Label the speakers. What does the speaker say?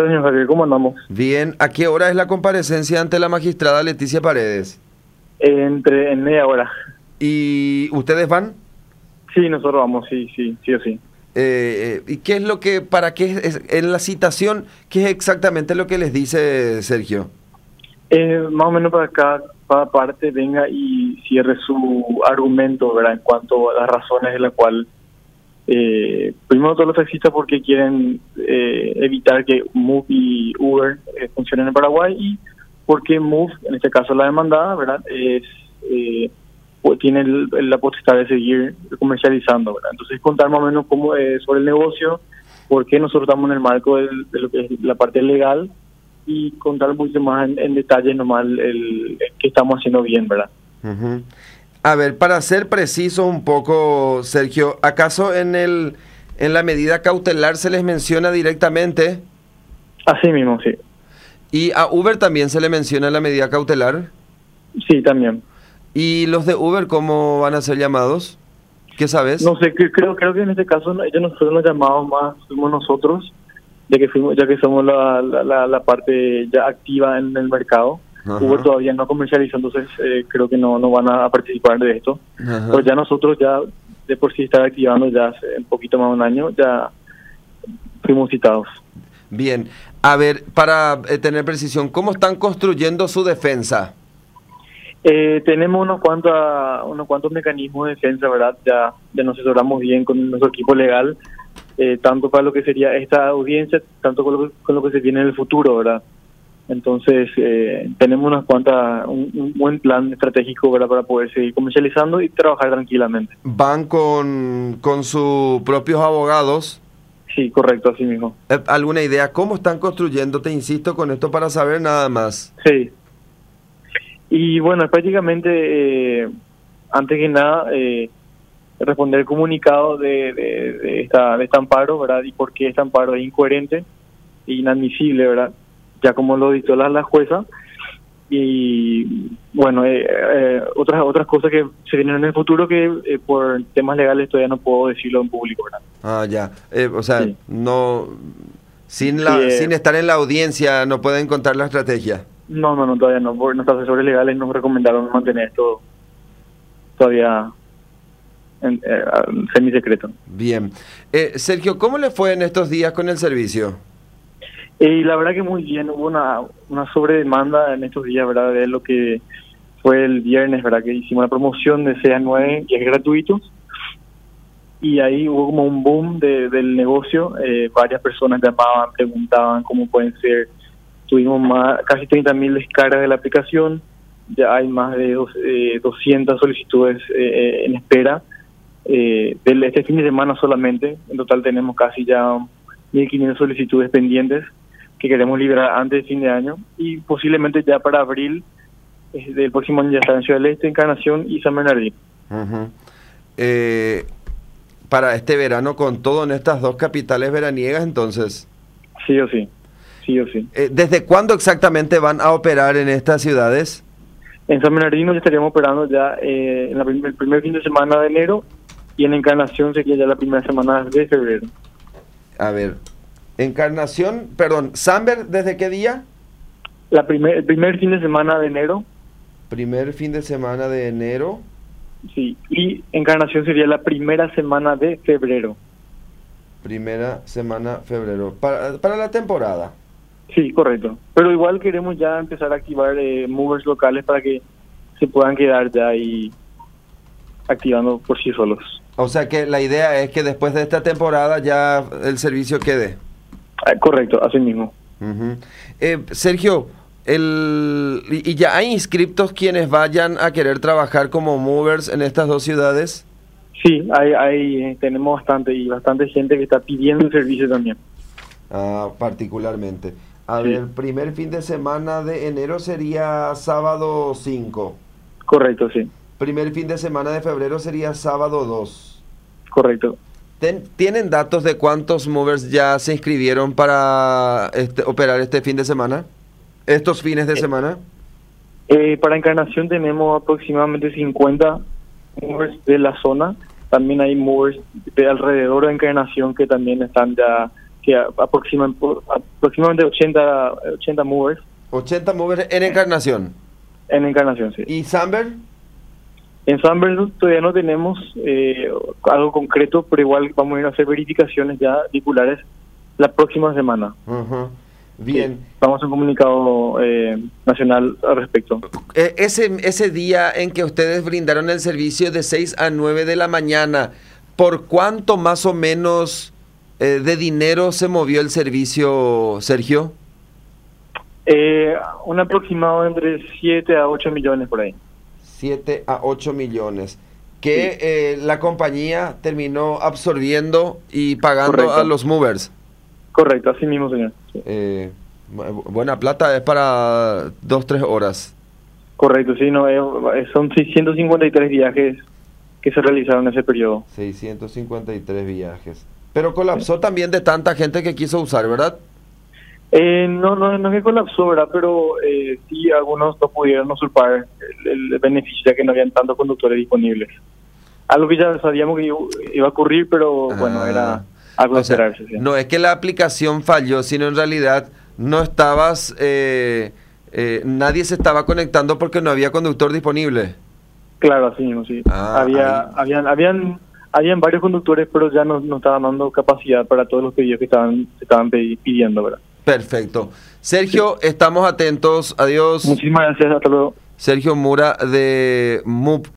Speaker 1: tal, señor Javier? ¿Cómo andamos?
Speaker 2: Bien, ¿a qué hora es la comparecencia ante la magistrada Leticia Paredes?
Speaker 1: En media hora.
Speaker 2: ¿Y ustedes van?
Speaker 1: Sí, nosotros vamos, sí o sí.
Speaker 2: ¿Y qué es lo que, para qué en la citación, qué es exactamente lo que les dice Sergio?
Speaker 1: Más o menos para cada parte venga y cierre su argumento, ¿verdad? En cuanto a las razones de la cual, primero todos los taxistas porque quieren evitar que Move y Uber funcionen en Paraguay, y porque Move, en este caso la demandada, ¿verdad? Tiene la potestad de seguir comercializando, ¿verdad? Entonces contar más o menos cómo sobre el negocio, por qué nosotros estamos en el marco de lo que es la parte legal, y contar un poquito más en detalle nomás el que estamos haciendo bien, ¿verdad?
Speaker 2: Uh-huh. A ver, para ser preciso un poco, Sergio, ¿acaso en la medida cautelar se les menciona directamente?
Speaker 1: Así mismo, sí.
Speaker 2: ¿Y a Uber también se le menciona la medida cautelar?
Speaker 1: Sí, también.
Speaker 2: ¿Y los de Uber cómo van a ser llamados? ¿Qué sabes?
Speaker 1: No sé, creo que en este caso ellos no fueron los llamados, más fuimos nosotros, ya que somos la parte ya activa en el mercado.
Speaker 2: Ajá.
Speaker 1: Uber todavía no comercializa, entonces creo que no van a participar de esto.
Speaker 2: Ajá.
Speaker 1: Pero ya nosotros, ya de por sí estar activando ya hace un poquito más de un año, ya fuimos citados.
Speaker 2: Bien, a ver, para tener precisión, ¿cómo están construyendo su defensa?
Speaker 1: Tenemos unos cuantos mecanismos de defensa, ¿verdad? Ya nos asesoramos bien con nuestro equipo legal, tanto para lo que sería esta audiencia, tanto con lo que se viene en el futuro, ¿verdad? Entonces, tenemos un buen plan estratégico, ¿verdad?, para poder seguir comercializando y trabajar tranquilamente.
Speaker 2: ¿Van con sus propios abogados?
Speaker 1: Sí, correcto, así mismo.
Speaker 2: ¿Alguna idea? ¿Cómo están construyendo? Te insisto con esto para saber nada más.
Speaker 1: Sí. Y bueno, prácticamente, antes que nada, responder el comunicado de este amparo, ¿verdad? Y por qué este amparo es incoherente e inadmisible, ¿verdad? Ya como lo dictó la jueza. Y bueno, otras cosas que se vienen en el futuro que por temas legales todavía no puedo decirlo en público, ¿verdad?
Speaker 2: Ah, ya. O sea,
Speaker 1: sí.
Speaker 2: No, sin estar en la audiencia no pueden contar la estrategia.
Speaker 1: No, todavía no. Por nuestros asesores legales nos recomendaron mantener esto todavía en semisecreto.
Speaker 2: Bien. Sergio, ¿cómo le fue en estos días con el servicio?
Speaker 1: Y la verdad que muy bien. Hubo una sobredemanda en estos días, ¿verdad? De lo que fue el viernes, ¿verdad? Que hicimos la promoción de CA9, que es gratuito. Y ahí hubo como un boom del negocio. Varias personas llamaban, preguntaban cómo pueden ser. Tuvimos casi 30.000 descargas de la aplicación. Ya hay más de 200 solicitudes en espera. Este fin de semana solamente. En total tenemos casi ya 1.500 solicitudes pendientes que queremos liberar antes de fin de año. Y posiblemente ya para abril del próximo año ya está en Ciudad del Este, Encarnación y San Bernardino.
Speaker 2: Uh-huh. Para este verano, con todo en estas dos capitales veraniegas, entonces.
Speaker 1: Sí o sí.
Speaker 2: ¿Desde cuándo exactamente van a operar en estas ciudades?
Speaker 1: En San Bernardino ya estaríamos operando ya en el primer fin de semana de enero, y en Encarnación sería ya la primera semana de febrero.
Speaker 2: A ver, Samber, ¿desde qué día?
Speaker 1: El primer fin de semana de enero.
Speaker 2: Primer fin de semana de enero.
Speaker 1: Sí, y Encarnación sería la primera semana de febrero.
Speaker 2: Primera semana febrero, para la temporada.
Speaker 1: Sí, correcto. Pero igual queremos ya empezar a activar movers locales para que se puedan quedar ya ahí activando por sí solos.
Speaker 2: O sea que la idea es que después de esta temporada ya el servicio quede.
Speaker 1: Correcto, así mismo.
Speaker 2: Uh-huh. Sergio, ¿y ya hay inscriptos quienes vayan a querer trabajar como movers en estas dos ciudades?
Speaker 1: Sí, tenemos bastante gente que está pidiendo el servicio también.
Speaker 2: Particularmente. A
Speaker 1: Sí.
Speaker 2: ver, primer fin de semana de enero sería sábado 5.
Speaker 1: Correcto, sí.
Speaker 2: Primer fin de semana de febrero sería sábado 2.
Speaker 1: Correcto.
Speaker 2: ¿Tienen datos de cuántos movers ya se inscribieron para operar este fin de semana? ¿Estos fines de semana?
Speaker 1: Para Encarnación tenemos aproximadamente 50 movers de la zona. También hay movers de alrededor de Encarnación que también están ya sí, aproximadamente 80 movers
Speaker 2: 80 movers en Encarnación.
Speaker 1: en Encarnación, sí.
Speaker 2: ¿Y Samber?
Speaker 1: En San Bernardo todavía no tenemos algo concreto, pero igual vamos a ir a hacer verificaciones ya titulares la próxima semana.
Speaker 2: Ujú. Bien.
Speaker 1: Sí, vamos a hacer un comunicado nacional al respecto.
Speaker 2: Ese día en que ustedes brindaron el servicio de 6 a 9 de la mañana, ¿por cuánto más o menos de dinero se movió el servicio, Sergio?
Speaker 1: Un aproximado entre 7 a 8 millones por ahí.
Speaker 2: 7 a 8 millones. Que la compañía terminó absorbiendo y pagando
Speaker 1: Correcto.
Speaker 2: a los movers.
Speaker 1: Correcto, así mismo, señor. Sí.
Speaker 2: Buena plata es para 2-3 horas.
Speaker 1: Correcto, sí, no, son 653 viajes que se realizaron en ese periodo.
Speaker 2: 653 viajes. Pero colapsó también de tanta gente que quiso usar, ¿verdad?
Speaker 1: No es que colapsó, ¿verdad? Pero sí, algunos no pudieron usurpar el beneficio, ya que no habían tantos conductores disponibles. Algo que ya sabíamos que iba a ocurrir, pero bueno, era algo de esperarse. Sí.
Speaker 2: No es que la aplicación falló, sino en realidad no estabas, nadie se estaba conectando porque no había conductor disponible.
Speaker 1: Claro, así mismo, sí. Habían varios conductores, pero ya no estaban dando capacidad para todos los pedidos que se estaban pidiendo, ¿verdad?
Speaker 2: Perfecto. Sergio, estamos atentos. Adiós.
Speaker 1: Muchísimas gracias, hasta luego.
Speaker 2: Sergio Mura de MUP.